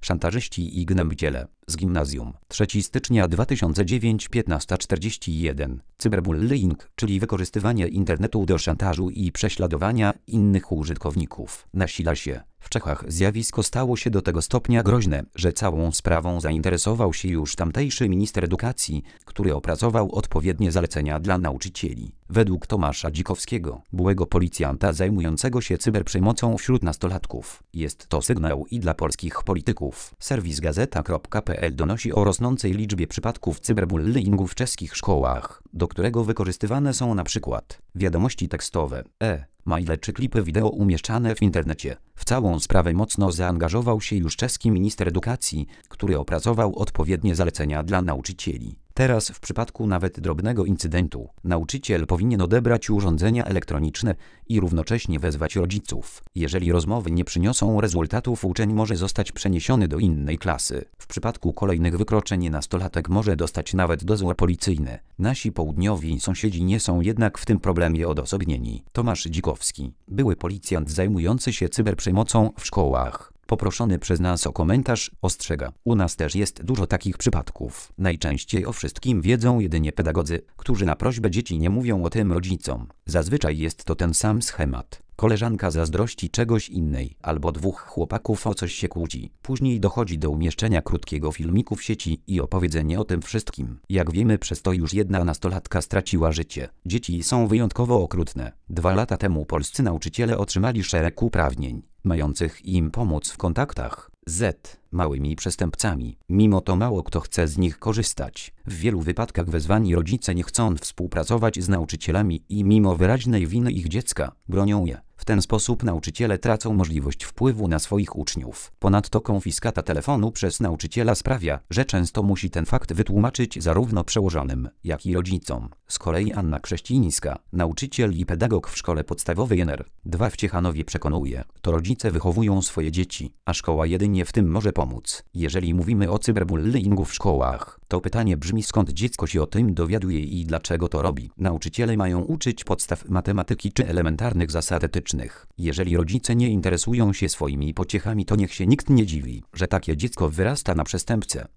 Szantażyści i gnębiciele. Z gimnazjum. 3 stycznia 2009, 15:41. Cyberbullying, czyli wykorzystywanie internetu do szantażu i prześladowania innych użytkowników, nasila się. W Czechach zjawisko stało się do tego stopnia groźne, że całą sprawą zainteresował się już tamtejszy minister edukacji, który opracował odpowiednie zalecenia dla nauczycieli. Według Tomasza Dzikowskiego, byłego policjanta zajmującego się cyberprzemocą wśród nastolatków, jest to sygnał i dla polskich polityków. Serwis gazeta.pl donosi o rosnącej liczbie przypadków cyberbullyingu w czeskich szkołach, do którego wykorzystywane są np. wiadomości tekstowe, maile czy klipy wideo umieszczane w internecie. W całą sprawę mocno zaangażował się już czeski minister edukacji, który opracował odpowiednie zalecenia dla nauczycieli. Teraz w przypadku nawet drobnego incydentu, nauczyciel powinien odebrać urządzenia elektroniczne i równocześnie wezwać rodziców. Jeżeli rozmowy nie przyniosą rezultatów, uczeń może zostać przeniesiony do innej klasy. W przypadku kolejnych wykroczeń nastolatek może dostać nawet dozór policyjny. Nasi południowi sąsiedzi nie są jednak w tym problemie odosobnieni. Tomasz Dzikowski, były policjant zajmujący się cyberprzemocą w szkołach, poproszony przez nas o komentarz, ostrzega: u nas też jest dużo takich przypadków. Najczęściej o wszystkim wiedzą jedynie pedagodzy, którzy na prośbę dzieci nie mówią o tym rodzicom. Zazwyczaj jest to ten sam schemat. Koleżanka zazdrości czegoś innej, albo dwóch chłopaków o coś się kłóci. Później dochodzi do umieszczenia krótkiego filmiku w sieci i opowiedzenia o tym wszystkim. Jak wiemy, przez to już jedna nastolatka straciła życie. Dzieci są wyjątkowo okrutne. 2 lata temu polscy nauczyciele otrzymali szereg uprawnień, mających im pomóc w kontaktach z małymi przestępcami. Mimo to mało kto chce z nich korzystać. W wielu wypadkach wezwani rodzice nie chcą współpracować z nauczycielami i mimo wyraźnej winy ich dziecka, bronią je. W ten sposób nauczyciele tracą możliwość wpływu na swoich uczniów. Ponadto konfiskata telefonu przez nauczyciela sprawia, że często musi ten fakt wytłumaczyć zarówno przełożonym, jak i rodzicom. Z kolei Anna Krześcińska, nauczyciel i pedagog w szkole podstawowej nr 2 w Ciechanowie, przekonuje: to rodzice wychowują swoje dzieci, a szkoła jedynie w tym może pomóc. Jeżeli mówimy o cyberbullyingu w szkołach, to pytanie brzmi, skąd dziecko się o tym dowiaduje i dlaczego to robi. Nauczyciele mają uczyć podstaw matematyki czy elementarnych zasad etycznych. Jeżeli rodzice nie interesują się swoimi pociechami, to niech się nikt nie dziwi, że takie dziecko wyrasta na przestępcę.